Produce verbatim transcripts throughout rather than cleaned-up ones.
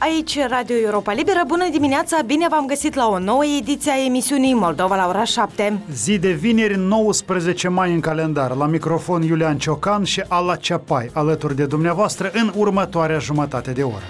Aici Radio Europa Liberă, bună dimineața, bine v-am găsit la o nouă ediție a emisiunii Moldova la ora șapte. Zi de vineri, nouăsprezece mai în calendar, la microfon Iulian Ciocan și Ala Ceapai, alături de dumneavoastră în următoarea jumătate de oră.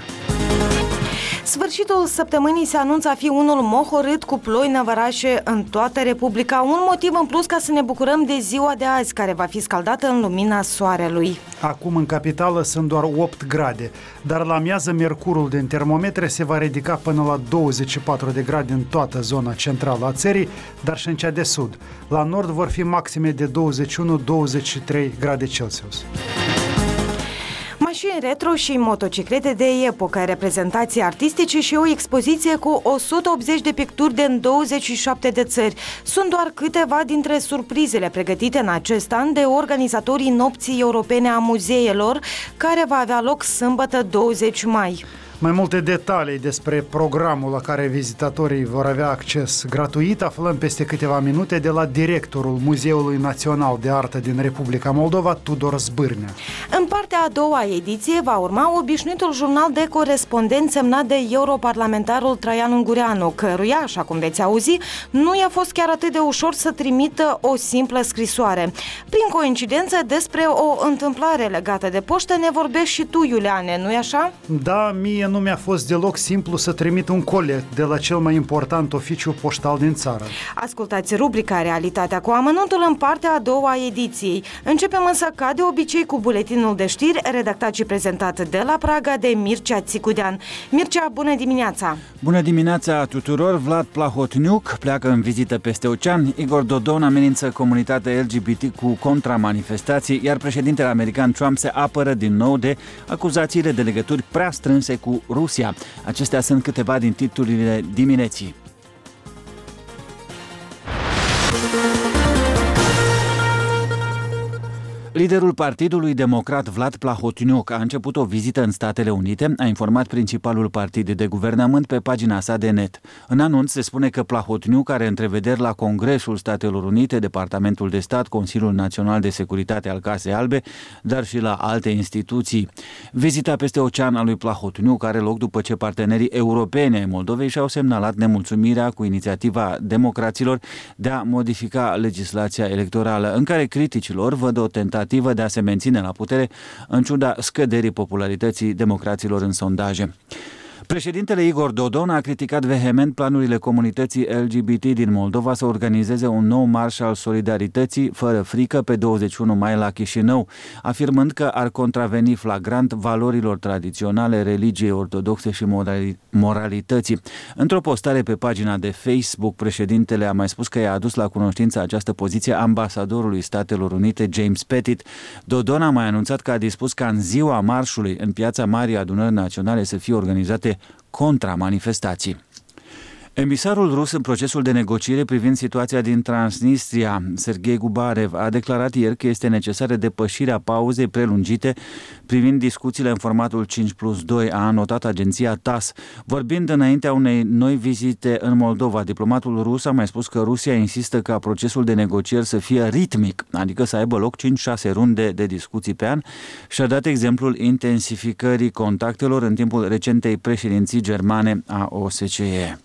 Sfârșitul săptămânii se anunță a fi unul mohorât cu ploi năvărașe în toată Republica, un motiv în plus ca să ne bucurăm de ziua de azi, care va fi scaldată în lumina soarelui. Acum în capitală sunt doar opt grade, dar la amiază mercurul din termometre se va ridica până la douăzeci și patru de grade în toată zona centrală a țării, dar și în cea de sud. La nord vor fi maxime de douăzeci și unu douăzeci și trei grade Celsius. Mașini retro și motociclete de epocă, reprezentații artistice și o expoziție cu o sută optzeci de picturi din douăzeci și șapte de țări. Sunt doar câteva dintre surprizele pregătite în acest an de organizatorii Nopții Europene a Muzeelor, care va avea loc sâmbătă douăzeci mai. Mai multe detalii despre programul la care vizitatorii vor avea acces gratuit aflăm peste câteva minute de la directorul Muzeului Național de Artă din Republica Moldova, Tudor Zbârnea. În partea a doua ediție va urma obișnuitul jurnal de corespondent semnat de europarlamentarul Traian Ungureanu, căruia, așa cum veți auzi, nu i-a fost chiar atât de ușor să trimită o simplă scrisoare. Prin coincidență, despre o întâmplare legată de poștă ne vorbești și tu, Iuliane, nu-i așa? Da, mie nu mi-a fost deloc simplu să trimit un colet de la cel mai important oficiu poștal din țară. Ascultați rubrica Realitatea cu amănuntul în partea a doua a ediției. Începem însă ca de obicei cu buletinul de știri, redactat și prezentat de la Praga de Mircea Țicudean. Mircea, bună dimineața! Bună dimineața tuturor! Vlad Plahotniuc pleacă în vizită peste ocean, Igor Dodon amenință comunitatea L G B T cu contramanifestații, iar președintele american Trump se apără din nou de acuzațiile de legături prea strânse cu Rusia. Acestea sunt câteva din titlurile dimineții. Liderul Partidului Democrat Vlad Plahotniuc a început o vizită în Statele Unite, a informat principalul partid de guvernământ pe pagina sa de net. În anunț se spune că Plahotniuc are întrevederi la Congresul Statelor Unite, Departamentul de Stat, Consiliul Național de Securitate al Casei Albe, dar și la alte instituții. Vizita peste ocean a lui Plahotniuc are loc după ce partenerii europeni ai Moldovei și-au semnalat nemulțumirea cu inițiativa democraților de a modifica legislația electorală, în care criticilor văd o tentativă de a se menține la putere în ciuda scăderii popularității democraților în sondaje. Președintele Igor Dodon a criticat vehement planurile comunității L G B T din Moldova să organizeze un nou marș al solidarității fără frică pe douăzeci și unu mai la Chișinău, afirmând că ar contraveni flagrant valorilor tradiționale religiei ortodoxe și moralității. Într-o postare pe pagina de Facebook, președintele a mai spus că i-a adus la cunoștință această poziție ambasadorului Statelor Unite, James Pettit. Dodon a mai anunțat că a dispus ca în ziua marșului în Piața Marii Adunări Naționale să fie organizate contramanifestații. Emisarul rus în procesul de negociere privind situația din Transnistria, Sergei Gubarev, a declarat ieri că este necesară depășirea pauzei prelungite privind discuțiile în formatul cinci plus doi, a anotat agenția T A S. Vorbind înaintea unei noi vizite în Moldova, diplomatul rus a mai spus că Rusia insistă ca procesul de negocieri să fie ritmic, adică să aibă loc cinci șase runde de discuții pe an, și a dat exemplul intensificării contactelor în timpul recentei președinții germane a O S C E.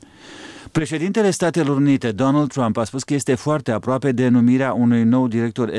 Președintele Statelor Unite, Donald Trump, a spus că este foarte aproape de numirea unui nou director